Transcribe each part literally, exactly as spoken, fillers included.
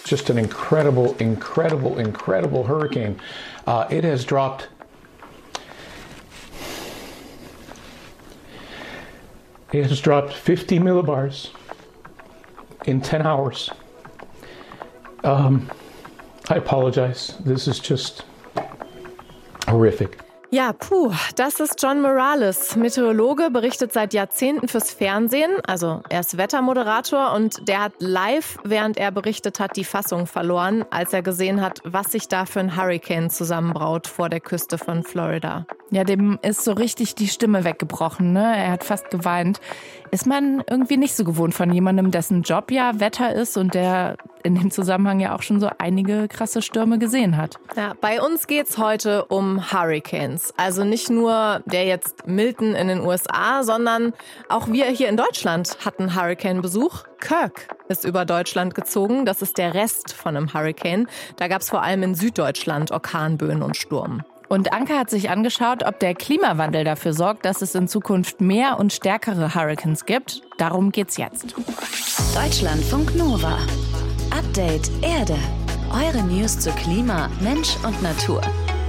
just an incredible, incredible, incredible hurricane. Uh, it has dropped It has dropped fifty millibars in ten hours. Um, I apologize. This is just horrific. Ja, puh, das ist John Morales, Meteorologe, berichtet seit Jahrzehnten fürs Fernsehen. Also er ist Wettermoderator und der hat live, während er berichtet hat, die Fassung verloren, als er gesehen hat, was sich da für ein Hurricane zusammenbraut vor der Küste von Florida. Ja, dem ist so richtig die Stimme weggebrochen, ne? Er hat fast geweint. Ist man irgendwie nicht so gewohnt von jemandem, dessen Job ja Wetter ist und der in dem Zusammenhang ja auch schon so einige krasse Stürme gesehen hat. Ja, bei uns geht's heute um Hurricanes. Also nicht nur der jetzt Milton in den U S A, sondern auch wir hier in Deutschland hatten Hurricane-Besuch. Kirk ist über Deutschland gezogen. Das ist der Rest von einem Hurricane. Da gab's vor allem in Süddeutschland Orkanböen und Sturm. Und Anke hat sich angeschaut, ob der Klimawandel dafür sorgt, dass es in Zukunft mehr und stärkere Hurricanes gibt. Darum geht's jetzt. Deutschlandfunk Nova. Update Erde. Eure News zu Klima, Mensch und Natur.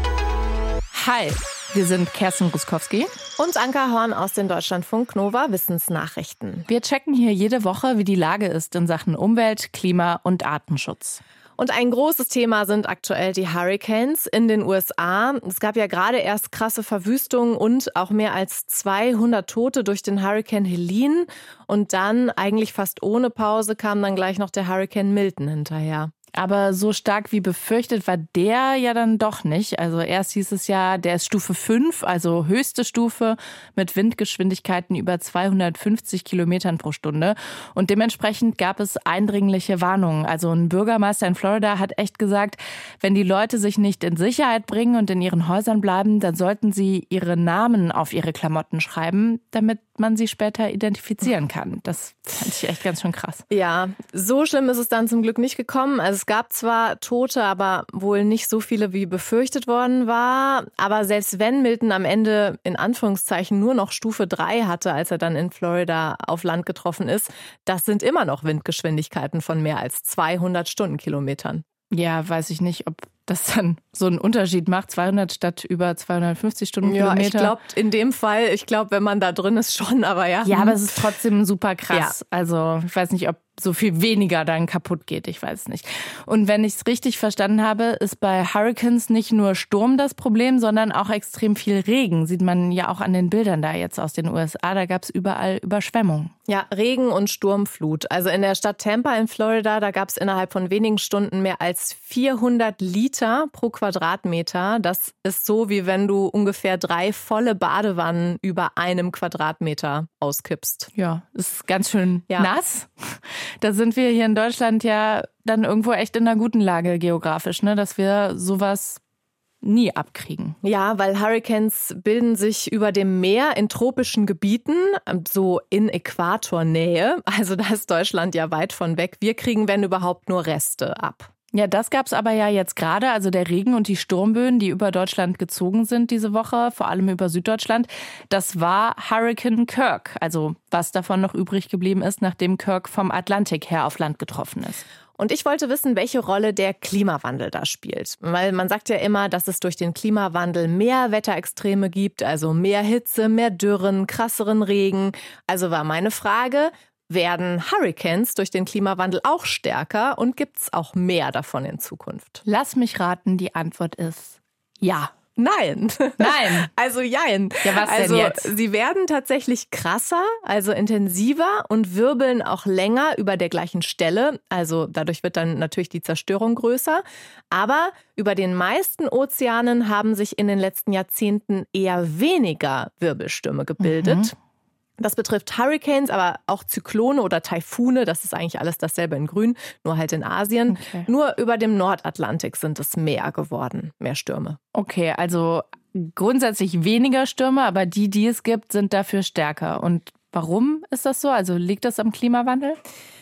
Hi, wir sind Kerstin Ruskowski und Anka Horn aus den Deutschlandfunk Nova Wissensnachrichten. Wir checken hier jede Woche, wie die Lage ist in Sachen Umwelt, Klima und Artenschutz. Und ein großes Thema sind aktuell die Hurricanes in den U S A. Es gab ja gerade erst krasse Verwüstungen und auch mehr als zweihundert Tote durch den Hurrikan Helene. Und dann, eigentlich fast ohne Pause, kam dann gleich noch der Hurrikan Milton hinterher. Aber so stark wie befürchtet war der ja dann doch nicht. Also erst hieß es ja, der ist Stufe fünf, also höchste Stufe mit Windgeschwindigkeiten über zweihundertfünfzig Kilometern pro Stunde. Und dementsprechend gab es eindringliche Warnungen. Also ein Bürgermeister in Florida hat echt gesagt, wenn die Leute sich nicht in Sicherheit bringen und in ihren Häusern bleiben, dann sollten sie ihre Namen auf ihre Klamotten schreiben, damit man sie später identifizieren kann. Das fand ich echt ganz schön krass. Ja, so schlimm ist es dann zum Glück nicht gekommen. Also es gab zwar Tote, aber wohl nicht so viele, wie befürchtet worden war. Aber selbst wenn Milton am Ende in Anführungszeichen nur noch Stufe drei hatte, als er dann in Florida auf Land getroffen ist, das sind immer noch Windgeschwindigkeiten von mehr als zweihundert Stundenkilometern. Ja, weiß ich nicht, ob das dann so einen Unterschied macht, zweihundert statt über zweihundertfünfzig Stundenkilometer. Ja, ich glaube, in dem Fall, ich glaube, wenn man da drin ist, schon, aber ja. Ja, aber es ist trotzdem super krass. Ja. Also ich weiß nicht, ob so viel weniger dann kaputt geht, ich weiß nicht. Und wenn ich es richtig verstanden habe, ist bei Hurricanes nicht nur Sturm das Problem, sondern auch extrem viel Regen. Sieht man ja auch an den Bildern da jetzt aus den U S A, da gab es überall Überschwemmungen. Ja, Regen und Sturmflut. Also in der Stadt Tampa in Florida, da gab es innerhalb von wenigen Stunden mehr als vierhundert Liter pro Quadratmeter. Das ist so, wie wenn du ungefähr drei volle Badewannen über einem Quadratmeter auskippst. Ja, ist ganz schön ja. nass. Da sind wir hier in Deutschland ja dann irgendwo echt in einer guten Lage geografisch, ne, dass wir sowas nie abkriegen. Ja, weil Hurricanes bilden sich über dem Meer in tropischen Gebieten, so in Äquatornähe. Also da ist Deutschland ja weit von weg. Wir kriegen, wenn überhaupt, nur Reste ab. Ja, das gab's aber ja jetzt gerade, also der Regen und die Sturmböen, die über Deutschland gezogen sind diese Woche, vor allem über Süddeutschland, das war Hurrikan Kirk, also was davon noch übrig geblieben ist, nachdem Kirk vom Atlantik her auf Land getroffen ist. Und ich wollte wissen, welche Rolle der Klimawandel da spielt. Weil man sagt ja immer, dass es durch den Klimawandel mehr Wetterextreme gibt, also mehr Hitze, mehr Dürren, krasseren Regen. Also war meine Frage, werden Hurricanes durch den Klimawandel auch stärker und gibt es auch mehr davon in Zukunft? Lass mich raten, die Antwort ist ja. Nein. Nein. Also jein. Ja, was also, denn jetzt? Sie werden tatsächlich krasser, also intensiver und wirbeln auch länger über der gleichen Stelle. Also dadurch wird dann natürlich die Zerstörung größer. Aber über den meisten Ozeanen haben sich in den letzten Jahrzehnten eher weniger Wirbelstürme gebildet. Mhm. Das betrifft Hurricanes, aber auch Zyklone oder Taifune. Das ist eigentlich alles dasselbe in Grün, nur halt in Asien. Okay. Nur über dem Nordatlantik sind es mehr geworden, mehr Stürme. Okay, also grundsätzlich weniger Stürme, aber die, die es gibt, sind dafür stärker. Und warum ist das so? Also liegt das am Klimawandel?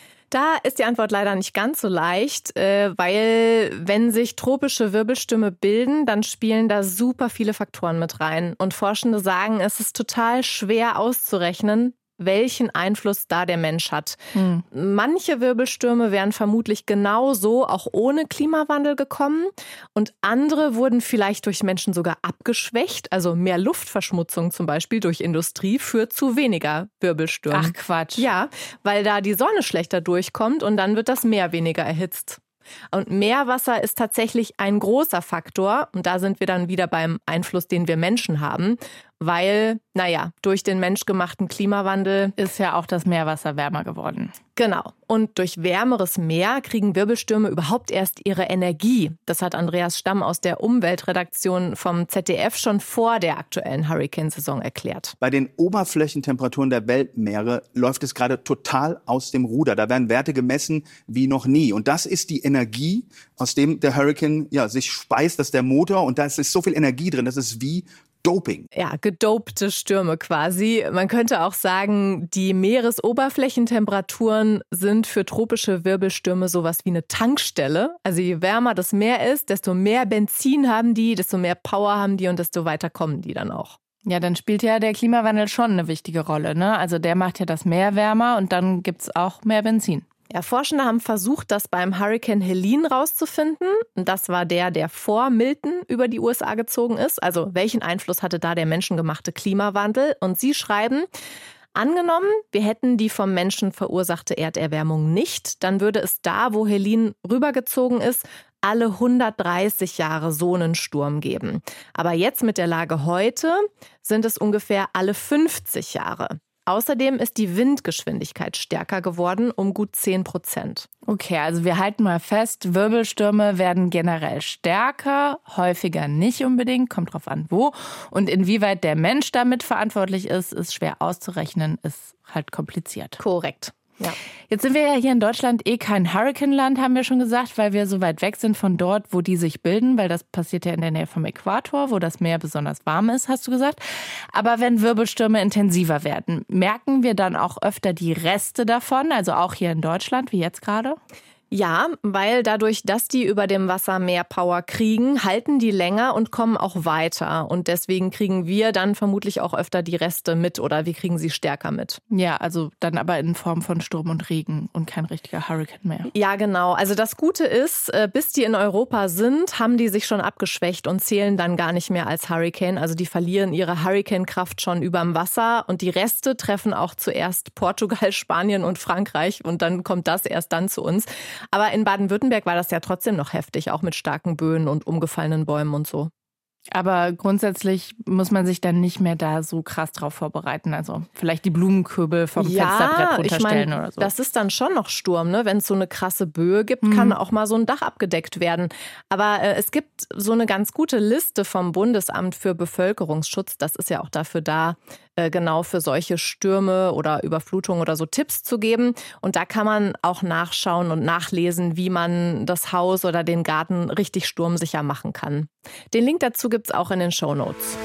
Da ist die Antwort leider nicht ganz so leicht, weil wenn sich tropische Wirbelstürme bilden, dann spielen da super viele Faktoren mit rein. Und Forschende sagen, es ist total schwer auszurechnen, welchen Einfluss da der Mensch hat. Hm. Manche Wirbelstürme wären vermutlich genauso auch ohne Klimawandel gekommen und andere wurden vielleicht durch Menschen sogar abgeschwächt. Also mehr Luftverschmutzung zum Beispiel durch Industrie führt zu weniger Wirbelstürmen. Ach Quatsch. Ja, weil da die Sonne schlechter durchkommt und dann wird das Meer weniger erhitzt. Und Meerwasser ist tatsächlich ein großer Faktor. Und da sind wir dann wieder beim Einfluss, den wir Menschen haben. Weil, naja, durch den menschgemachten Klimawandel ist ja auch das Meerwasser wärmer geworden. Genau. Und durch wärmeres Meer kriegen Wirbelstürme überhaupt erst ihre Energie. Das hat Andreas Stamm aus der Umweltredaktion vom Z D F schon vor der aktuellen Hurrikansaison erklärt. Bei den Oberflächentemperaturen der Weltmeere läuft es gerade total aus dem Ruder. Da werden Werte gemessen wie noch nie. Und das ist die Energie, aus dem der Hurrikan ja, sich speist. Das ist der Motor. Und da ist so viel Energie drin. Das ist wie Doping. Ja, gedopte Stürme quasi. Man könnte auch sagen, die Meeresoberflächentemperaturen sind für tropische Wirbelstürme sowas wie eine Tankstelle. Also je wärmer das Meer ist, desto mehr Benzin haben die, desto mehr Power haben die und desto weiter kommen die dann auch. Ja, dann spielt ja der Klimawandel schon eine wichtige Rolle, ne? Also der macht ja das Meer wärmer und dann gibt's auch mehr Benzin. Ja, Forschende haben versucht, das beim Hurrikan Helene rauszufinden. Das war der, der vor Milton über die U S A gezogen ist. Also welchen Einfluss hatte da der menschengemachte Klimawandel? Und sie schreiben, angenommen, wir hätten die vom Menschen verursachte Erderwärmung nicht, dann würde es da, wo Helene rübergezogen ist, alle hundertdreißig Jahre so einen Sturm geben. Aber jetzt mit der Lage heute sind es ungefähr alle fünfzig Jahre. Außerdem ist die Windgeschwindigkeit stärker geworden, um gut zehn Prozent. Okay, also wir halten mal fest, Wirbelstürme werden generell stärker, häufiger nicht unbedingt, kommt drauf an wo. Und inwieweit der Mensch damit verantwortlich ist, ist schwer auszurechnen, ist halt kompliziert. Korrekt. Ja. Jetzt sind wir ja hier in Deutschland eh kein Hurrikanland, haben wir schon gesagt, weil wir so weit weg sind von dort, wo die sich bilden, weil das passiert ja in der Nähe vom Äquator, wo das Meer besonders warm ist, hast du gesagt. Aber wenn Wirbelstürme intensiver werden, merken wir dann auch öfter die Reste davon, also auch hier in Deutschland, wie jetzt gerade? Ja, weil dadurch, dass die über dem Wasser mehr Power kriegen, halten die länger und kommen auch weiter. Und deswegen kriegen wir dann vermutlich auch öfter die Reste mit oder wir kriegen sie stärker mit. Ja, also dann aber in Form von Sturm und Regen und kein richtiger Hurrikan mehr. Ja, genau. Also das Gute ist, bis die in Europa sind, haben die sich schon abgeschwächt und zählen dann gar nicht mehr als Hurrikan. Also die verlieren ihre Hurrikankraft schon überm Wasser und die Reste treffen auch zuerst Portugal, Spanien und Frankreich und dann kommt das erst dann zu uns. Aber in Baden-Württemberg war das ja trotzdem noch heftig, auch mit starken Böen und umgefallenen Bäumen und so. Aber grundsätzlich muss man sich dann nicht mehr da so krass drauf vorbereiten. Also vielleicht die Blumenköbel vom ja, Fensterbrett runterstellen ich mein, oder so. Das ist dann schon noch Sturm, ne? Wenn es so eine krasse Böe gibt, mhm. kann auch mal so ein Dach abgedeckt werden. Aber äh, es gibt so eine ganz gute Liste vom Bundesamt für Bevölkerungsschutz. Das ist ja auch dafür da, äh, genau für solche Stürme oder Überflutungen oder so Tipps zu geben. Und da kann man auch nachschauen und nachlesen, wie man das Haus oder den Garten richtig sturmsicher machen kann. Den Link dazu gibt's auch in den Shownotes.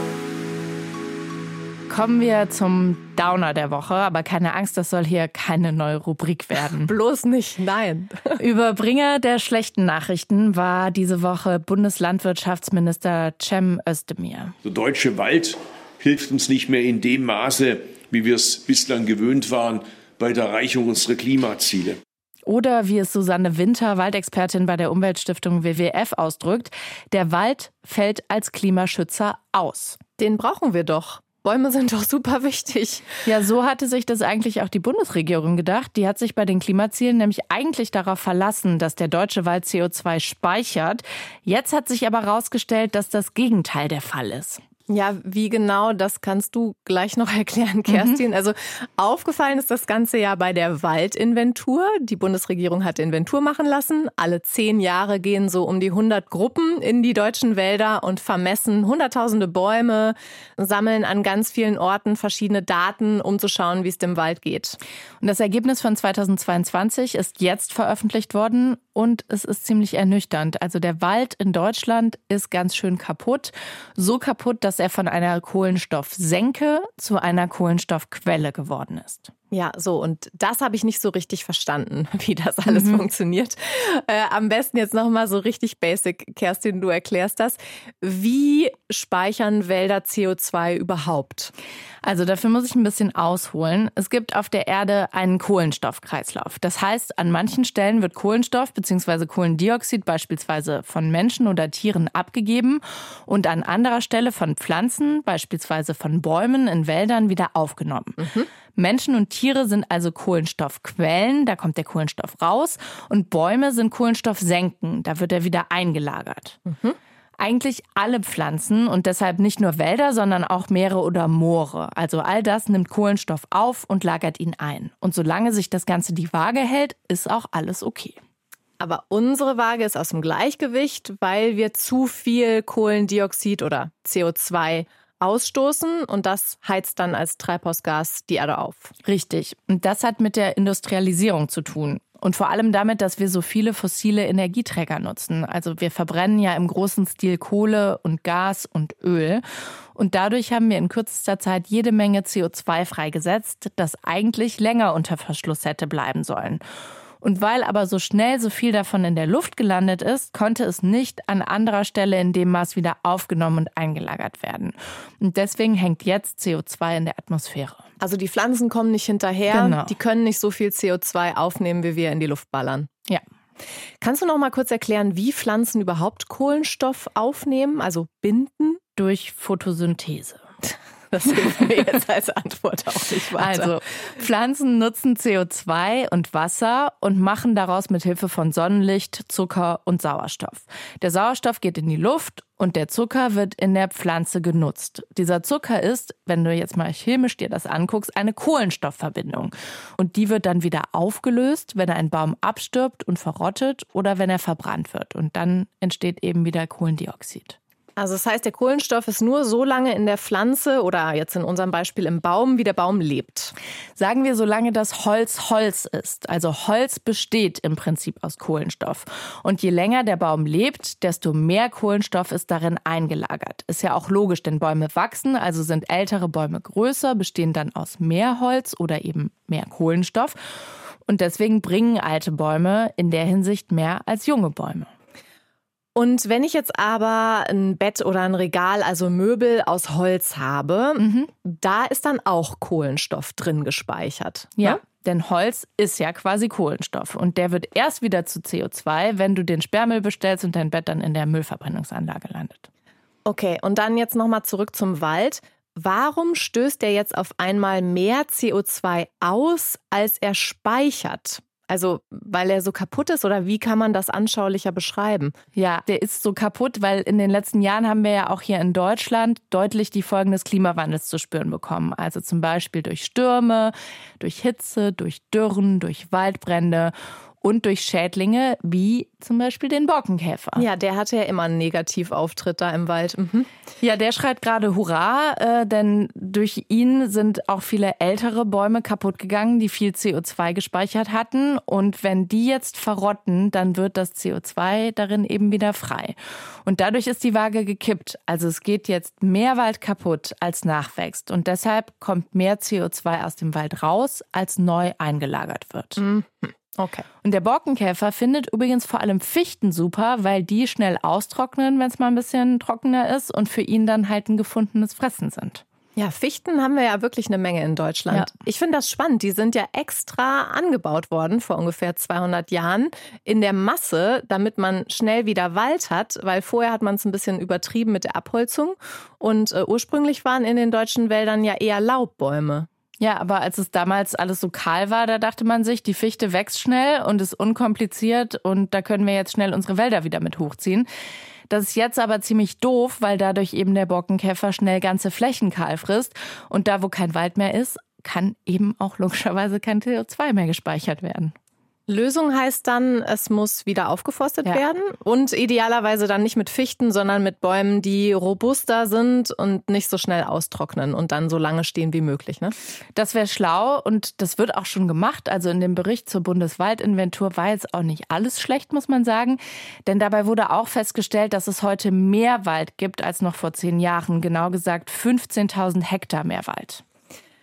Kommen wir zum Downer der Woche, aber keine Angst, das soll hier keine neue Rubrik werden. Bloß nicht, nein. Überbringer der schlechten Nachrichten war diese Woche Bundeslandwirtschaftsminister Cem Özdemir. Der deutsche Wald hilft uns nicht mehr in dem Maße, wie wir es bislang gewöhnt waren, bei der Erreichung unserer Klimaziele. Oder wie es Susanne Winter, Waldexpertin bei der Umweltstiftung W W F, ausdrückt, der Wald fällt als Klimaschützer aus. Den brauchen wir doch. Bäume sind doch super wichtig. Ja, so hatte sich das eigentlich auch die Bundesregierung gedacht. Die hat sich bei den Klimazielen nämlich eigentlich darauf verlassen, dass der deutsche Wald C O zwei speichert. Jetzt hat sich aber herausgestellt, dass das Gegenteil der Fall ist. Ja, wie genau, das kannst du gleich noch erklären, Kerstin. Mhm. Also aufgefallen ist das Ganze ja bei der Waldinventur. Die Bundesregierung hat Inventur machen lassen. Alle zehn Jahre gehen so um die hundert Gruppen in die deutschen Wälder und vermessen hunderttausende Bäume, sammeln an ganz vielen Orten verschiedene Daten, um zu schauen, wie es dem Wald geht. Und das Ergebnis von zweitausendzweiundzwanzig ist jetzt veröffentlicht worden und es ist ziemlich ernüchternd. Also der Wald in Deutschland ist ganz schön kaputt. So kaputt, dass er von einer Kohlenstoffsenke zu einer Kohlenstoffquelle geworden ist. Ja, so, und das habe ich nicht so richtig verstanden, wie das alles mhm. funktioniert. Äh, am besten jetzt nochmal so richtig basic, Kerstin, du erklärst das. Wie speichern Wälder C O zwei überhaupt? Also dafür muss ich ein bisschen ausholen. Es gibt auf der Erde einen Kohlenstoffkreislauf. Das heißt, an manchen Stellen wird Kohlenstoff bzw. Kohlendioxid beispielsweise von Menschen oder Tieren abgegeben und an anderer Stelle von Pflanzen, beispielsweise von Bäumen in Wäldern, wieder aufgenommen. Mhm. Menschen und Tiere sind also Kohlenstoffquellen, da kommt der Kohlenstoff raus. Und Bäume sind Kohlenstoffsenken, da wird er wieder eingelagert. Mhm. Eigentlich alle Pflanzen und deshalb nicht nur Wälder, sondern auch Meere oder Moore. Also all das nimmt Kohlenstoff auf und lagert ihn ein. Und solange sich das Ganze die Waage hält, ist auch alles okay. Aber unsere Waage ist aus dem Gleichgewicht, weil wir zu viel Kohlendioxid oder C O zwei ausstoßen und das heizt dann als Treibhausgas die Erde auf. Richtig. Und das hat mit der Industrialisierung zu tun. Und vor allem damit, dass wir so viele fossile Energieträger nutzen. Also wir verbrennen ja im großen Stil Kohle und Gas und Öl. Und dadurch haben wir in kürzester Zeit jede Menge C O zwei freigesetzt, das eigentlich länger unter Verschluss hätte bleiben sollen. Und weil aber so schnell so viel davon in der Luft gelandet ist, konnte es nicht an anderer Stelle in dem Maß wieder aufgenommen und eingelagert werden. Und deswegen hängt jetzt C O zwei in der Atmosphäre. Also die Pflanzen kommen nicht hinterher, genau. Die können nicht so viel C O zwei aufnehmen, wie wir in die Luft ballern. Ja. Kannst du noch mal kurz erklären, wie Pflanzen überhaupt Kohlenstoff aufnehmen, also binden? Durch Photosynthese. Das hilft mir jetzt als Antwort auch nicht weiter. Also Pflanzen nutzen C O zwei und Wasser und machen daraus mit Hilfe von Sonnenlicht Zucker und Sauerstoff. Der Sauerstoff geht in die Luft und der Zucker wird in der Pflanze genutzt. Dieser Zucker ist, wenn du jetzt mal chemisch dir das anguckst, eine Kohlenstoffverbindung. Und die wird dann wieder aufgelöst, wenn ein Baum abstirbt und verrottet oder wenn er verbrannt wird. Und dann entsteht eben wieder Kohlendioxid. Also das heißt, der Kohlenstoff ist nur so lange in der Pflanze oder jetzt in unserem Beispiel im Baum, wie der Baum lebt. Sagen wir, solange das Holz Holz ist. Also Holz besteht im Prinzip aus Kohlenstoff. Und je länger der Baum lebt, desto mehr Kohlenstoff ist darin eingelagert. Ist ja auch logisch, denn Bäume wachsen, also sind ältere Bäume größer, bestehen dann aus mehr Holz oder eben mehr Kohlenstoff. Und deswegen bringen alte Bäume in der Hinsicht mehr als junge Bäume. Und wenn ich jetzt aber ein Bett oder ein Regal, also Möbel aus Holz habe, mhm. da ist dann auch Kohlenstoff drin gespeichert. Ja, ne? Denn Holz ist ja quasi Kohlenstoff. Und der wird erst wieder zu C O zwei, wenn du den Sperrmüll bestellst und dein Bett dann in der Müllverbrennungsanlage landet. Okay, und dann jetzt nochmal zurück zum Wald. Warum stößt der jetzt auf einmal mehr C O zwei aus, als er speichert? Also, weil er so kaputt ist oder wie kann man das anschaulicher beschreiben? Ja, der ist so kaputt, weil in den letzten Jahren haben wir ja auch hier in Deutschland deutlich die Folgen des Klimawandels zu spüren bekommen. Also zum Beispiel durch Stürme, durch Hitze, durch Dürren, durch Waldbrände und durch Schädlinge wie zum Beispiel den Borkenkäfer. Ja, der hatte ja immer einen Negativauftritt da im Wald. Mhm. Ja, der schreit gerade Hurra, äh, denn durch ihn sind auch viele ältere Bäume kaputt gegangen, die viel C O zwei gespeichert hatten. Und wenn die jetzt verrotten, dann wird das C O zwei darin eben wieder frei. Und dadurch ist die Waage gekippt. Also es geht jetzt mehr Wald kaputt, als nachwächst. Und deshalb kommt mehr C O zwei aus dem Wald raus, als neu eingelagert wird. Mhm. Okay. Und der Borkenkäfer findet übrigens vor allem Fichten super, weil die schnell austrocknen, wenn es mal ein bisschen trockener ist und für ihn dann halt ein gefundenes Fressen sind. Ja, Fichten haben wir ja wirklich eine Menge in Deutschland. Ja. Ich finde das spannend. Die sind ja extra angebaut worden vor ungefähr zweihundert Jahren in der Masse, damit man schnell wieder Wald hat, weil vorher hat man es ein bisschen übertrieben mit der Abholzung und äh, ursprünglich waren in den deutschen Wäldern ja eher Laubbäume. Ja, aber als es damals alles so kahl war, da dachte man sich, die Fichte wächst schnell und ist unkompliziert und da können wir jetzt schnell unsere Wälder wieder mit hochziehen. Das ist jetzt aber ziemlich doof, weil dadurch eben der Borkenkäfer schnell ganze Flächen kahl frisst. Und da, wo kein Wald mehr ist, kann eben auch logischerweise kein C O zwei mehr gespeichert werden. Lösung heißt dann, es muss wieder aufgeforstet ja. werden und idealerweise dann nicht mit Fichten, sondern mit Bäumen, die robuster sind und nicht so schnell austrocknen und dann so lange stehen wie möglich. Ne? Das wäre schlau und das wird auch schon gemacht. Also in dem Bericht zur Bundeswaldinventur war jetzt auch nicht alles schlecht, muss man sagen. Denn dabei wurde auch festgestellt, dass es heute mehr Wald gibt als noch vor zehn Jahren. Genau gesagt fünfzehntausend Hektar mehr Wald.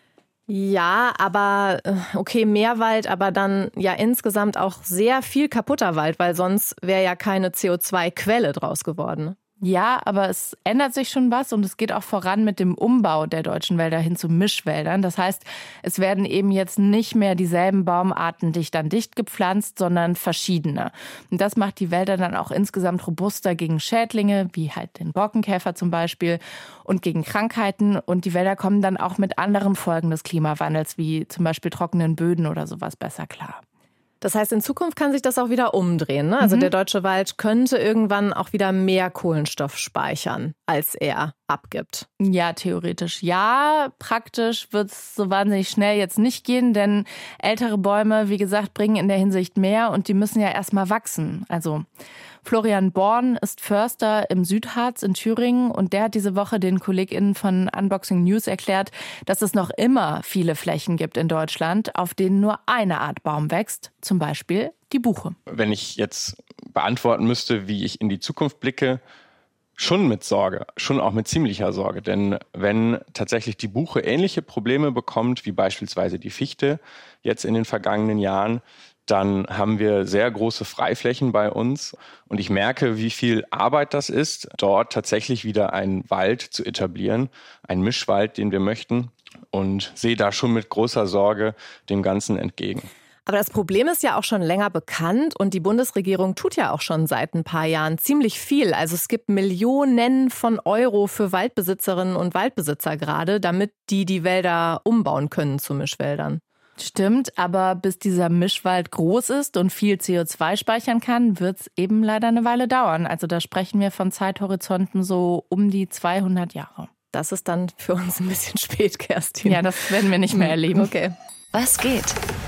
Ja, aber okay, mehr Wald, aber dann ja insgesamt auch sehr viel kaputter Wald, weil sonst wäre ja keine C O zwei Quelle draus geworden. Ja, aber es ändert sich schon was und es geht auch voran mit dem Umbau der deutschen Wälder hin zu Mischwäldern. Das heißt, es werden eben jetzt nicht mehr dieselben Baumarten dicht an dicht gepflanzt, sondern verschiedene. Und das macht die Wälder dann auch insgesamt robuster gegen Schädlinge, wie halt den Borkenkäfer zum Beispiel, und gegen Krankheiten. Und die Wälder kommen dann auch mit anderen Folgen des Klimawandels, wie zum Beispiel trockenen Böden oder sowas, besser klar. Das heißt, in Zukunft kann sich das auch wieder umdrehen, ne? Also mhm. der deutsche Wald könnte irgendwann auch wieder mehr Kohlenstoff speichern, als er abgibt. Ja, theoretisch ja. Praktisch wird es so wahnsinnig schnell jetzt nicht gehen, denn ältere Bäume, wie gesagt, bringen in der Hinsicht mehr und die müssen ja erstmal wachsen. Also Florian Born ist Förster im Südharz in Thüringen und der hat diese Woche den KollegInnen von Unboxing News erklärt, dass es noch immer viele Flächen gibt in Deutschland, auf denen nur eine Art Baum wächst, zum Beispiel die Buche. Wenn ich jetzt beantworten müsste, wie ich in die Zukunft blicke, schon mit Sorge, schon auch mit ziemlicher Sorge. Denn wenn tatsächlich die Buche ähnliche Probleme bekommt, wie beispielsweise die Fichte jetzt in den vergangenen Jahren, dann haben wir sehr große Freiflächen bei uns. Und ich merke, wie viel Arbeit das ist, dort tatsächlich wieder einen Wald zu etablieren, einen Mischwald, den wir möchten. Und sehe da schon mit großer Sorge dem Ganzen entgegen. Aber das Problem ist ja auch schon länger bekannt und die Bundesregierung tut ja auch schon seit ein paar Jahren ziemlich viel. Also es gibt Millionen von Euro für Waldbesitzerinnen und Waldbesitzer gerade, damit die die Wälder umbauen können zu Mischwäldern. Stimmt, aber bis dieser Mischwald groß ist und viel C O zwei speichern kann, wird es eben leider eine Weile dauern. Also da sprechen wir von Zeithorizonten so um die zweihundert Jahre. Das ist dann für uns ein bisschen spät, Kerstin. Ja, das werden wir nicht mehr erleben. Okay. Was geht?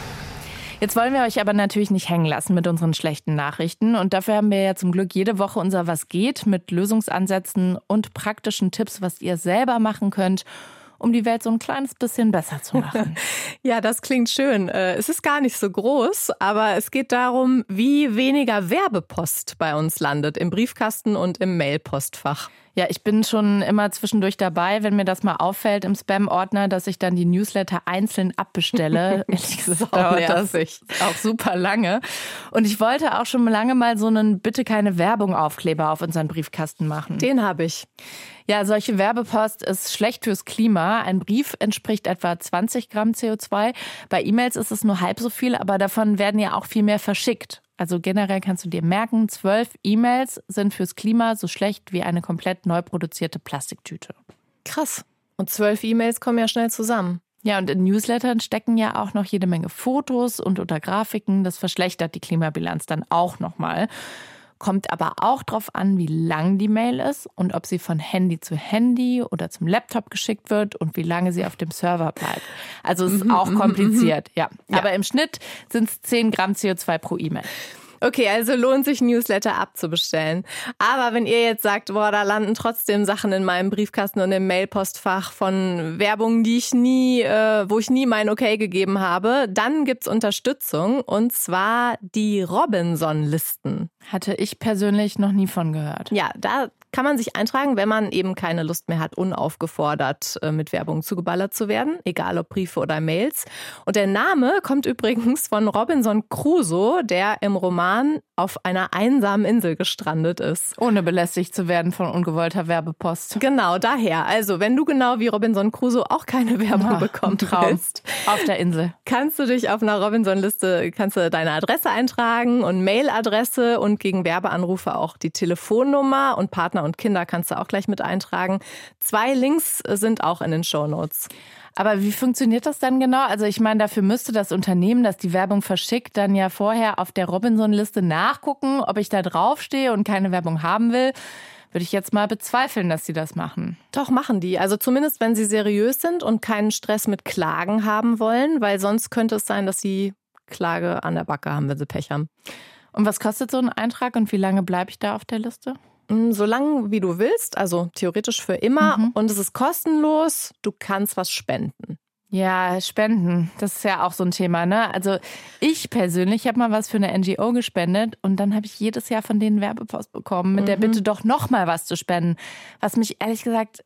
Jetzt wollen wir euch aber natürlich nicht hängen lassen mit unseren schlechten Nachrichten. Und dafür haben wir ja zum Glück jede Woche unser Was geht mit Lösungsansätzen und praktischen Tipps, was ihr selber machen könnt, um die Welt so ein kleines bisschen besser zu machen. Ja, das klingt schön. Es ist gar nicht so groß, aber es geht darum, wie weniger Werbepost bei uns landet, im Briefkasten und im Mailpostfach. Ja, ich bin schon immer zwischendurch dabei, wenn mir das mal auffällt im Spam-Ordner, dass ich dann die Newsletter einzeln abbestelle. Ehrlich gesagt dauert das auch super lange. Und ich wollte auch schon lange mal so einen Bitte-keine-Werbung-Aufkleber auf unseren Briefkasten machen. Den habe ich. Ja, solche Werbepost ist schlecht fürs Klima. Ein Brief entspricht etwa zwanzig Gramm C O zwei. Bei E-Mails ist es nur halb so viel, aber davon werden ja auch viel mehr verschickt. Also generell kannst du dir merken, zwölf E-Mails sind fürs Klima so schlecht wie eine komplett neu produzierte Plastiktüte. Krass. Und zwölf E-Mails kommen ja schnell zusammen. Ja, und in Newslettern stecken ja auch noch jede Menge Fotos und oder Grafiken. Das verschlechtert die Klimabilanz dann auch nochmal. Kommt aber auch drauf an, wie lang die Mail ist und ob sie von Handy zu Handy oder zum Laptop geschickt wird und wie lange sie auf dem Server bleibt. Also es ist auch kompliziert, ja. ja. Aber im Schnitt sind es zehn Gramm C O zwei pro E-Mail. Okay, also lohnt sich, Newsletter abzubestellen. Aber wenn ihr jetzt sagt, boah, da landen trotzdem Sachen in meinem Briefkasten und im Mailpostfach von Werbung, die ich nie, äh, wo ich nie mein Okay gegeben habe, dann gibt's Unterstützung und zwar die Robinson-Listen. Hatte ich persönlich noch nie von gehört. Ja, da kann man sich eintragen, wenn man eben keine Lust mehr hat, unaufgefordert mit Werbung zugeballert zu werden, egal ob Briefe oder Mails. Und der Name kommt übrigens von Robinson Crusoe, der im Roman auf einer einsamen Insel gestrandet ist. Ohne belästigt zu werden von ungewollter Werbepost. Genau, daher. Also, wenn du genau wie Robinson Crusoe auch keine Werbung ja, bekommen willst, auf der Insel, kannst du dich auf einer Robinson-Liste, kannst du deine Adresse eintragen und Mailadresse und gegen Werbeanrufe auch die Telefonnummer und Partner und Kinder kannst du auch gleich mit eintragen. Zwei Links sind auch in den Shownotes. Aber wie funktioniert das dann genau? Also ich meine, dafür müsste das Unternehmen, das die Werbung verschickt, dann ja vorher auf der Robinson-Liste nachgucken, ob ich da draufstehe und keine Werbung haben will. Würde ich jetzt mal bezweifeln, dass sie das machen. Doch, machen die. Also zumindest, wenn sie seriös sind und keinen Stress mit Klagen haben wollen, weil sonst könnte es sein, dass sie Klage an der Backe haben, wenn sie Pech haben. Und was kostet so ein Eintrag und wie lange bleibe ich da auf der Liste? So lange wie du willst, also theoretisch für immer. Mhm. Und es ist kostenlos. Du kannst was spenden. Ja, Spenden, das ist ja auch so ein Thema, ne? Also ich persönlich habe mal was für eine N G O gespendet und dann habe ich jedes Jahr von denen Werbepost bekommen mit mhm. der Bitte doch noch mal was zu spenden. Was mich ehrlich gesagt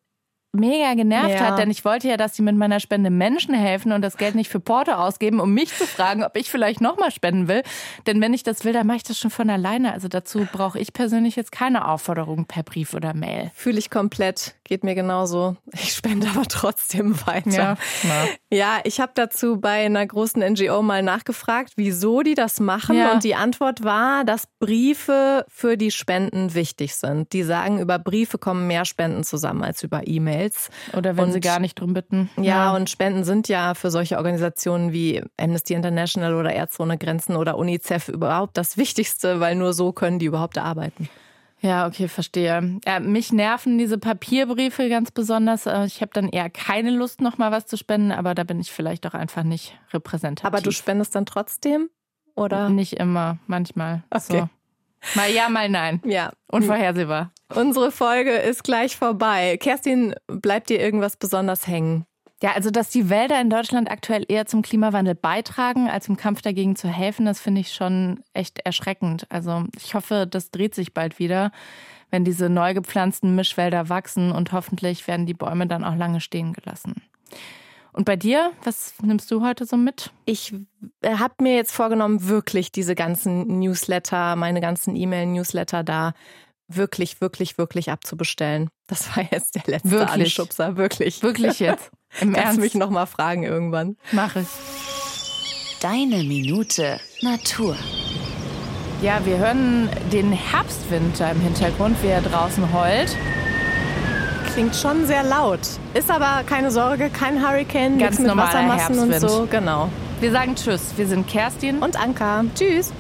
mega genervt Ja. hat, denn ich wollte ja, dass sie mit meiner Spende Menschen helfen und das Geld nicht für Porto ausgeben, um mich zu fragen, ob ich vielleicht nochmal spenden will. Denn wenn ich das will, dann mache ich das schon von alleine. Also dazu brauche ich persönlich jetzt keine Aufforderung per Brief oder Mail. Fühle ich komplett, geht mir genauso. Ich spende aber trotzdem weiter. Ja, ja. ja ich habe dazu bei einer großen N G O mal nachgefragt, wieso die das machen. Ja. Und die Antwort war, dass Briefe für die Spenden wichtig sind. Die sagen, über Briefe kommen mehr Spenden zusammen als über E-Mails. Oder wenn und, sie gar nicht drum bitten. Ja, Ja. und Spenden sind ja für solche Organisationen wie Amnesty International oder Ärzte ohne Grenzen oder UNICEF überhaupt das Wichtigste, weil nur so können die überhaupt arbeiten. Ja, okay, verstehe. Ja, mich nerven diese Papierbriefe ganz besonders. Ich habe dann eher keine Lust, noch mal was zu spenden, aber da bin ich vielleicht auch einfach nicht repräsentativ. Aber du spendest dann trotzdem? Oder? Nicht immer, manchmal. Okay. So. Mal ja, mal nein. Ja. Unvorhersehbar. Unsere Folge ist gleich vorbei. Kerstin, bleibt dir irgendwas besonders hängen? Ja, also dass die Wälder in Deutschland aktuell eher zum Klimawandel beitragen, als im Kampf dagegen zu helfen, das finde ich schon echt erschreckend. Also ich hoffe, das dreht sich bald wieder, wenn diese neu gepflanzten Mischwälder wachsen und hoffentlich werden die Bäume dann auch lange stehen gelassen. Und bei dir, was nimmst du heute so mit? Ich habe mir jetzt vorgenommen, wirklich diese ganzen Newsletter, meine ganzen E-Mail-Newsletter da wirklich, wirklich, wirklich abzubestellen. Das war jetzt der letzte Wirklich? Anschubser, wirklich. Wirklich jetzt? Im Kannst Ernst? mich noch mal fragen irgendwann. Mach ich. Deine Minute Natur. Ja, wir hören den Herbstwinter im Hintergrund, wie er draußen heult. Klingt schon sehr laut. Ist aber keine Sorge, kein Hurricane, Ganz nichts mit normaler Wassermassen und Herbstwind. so. Genau. Wir sagen Tschüss. Wir sind Kerstin Und Anka. Tschüss.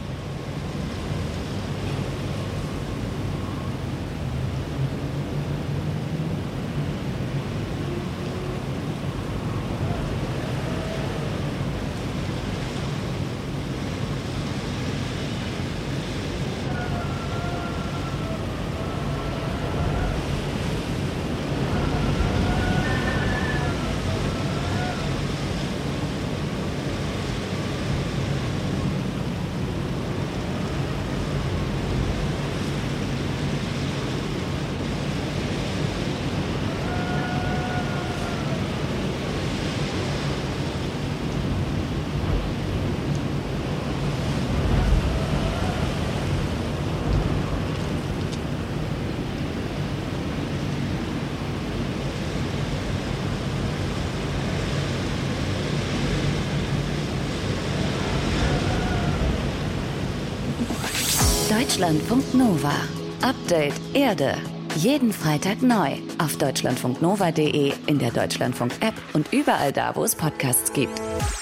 Deutschlandfunk Nova. Update Erde. Jeden Freitag neu auf deutschlandfunknova punkt de, in der Deutschlandfunk-App und überall da, wo es Podcasts gibt.